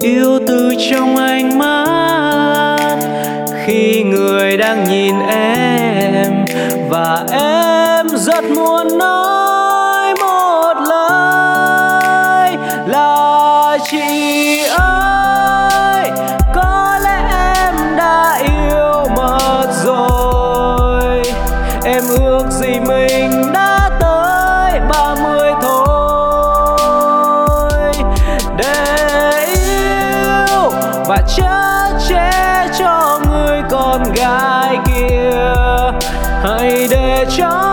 yêu từ trong ánh mắt khi người đang nhìn em, và em rất muốn nói một lời là chị ơi, có lẽ em đã yêu mất rồi. Em ước gì mình đã tới 30 thôi, để yêu và chở che cho người con gái kia. Hãy để cho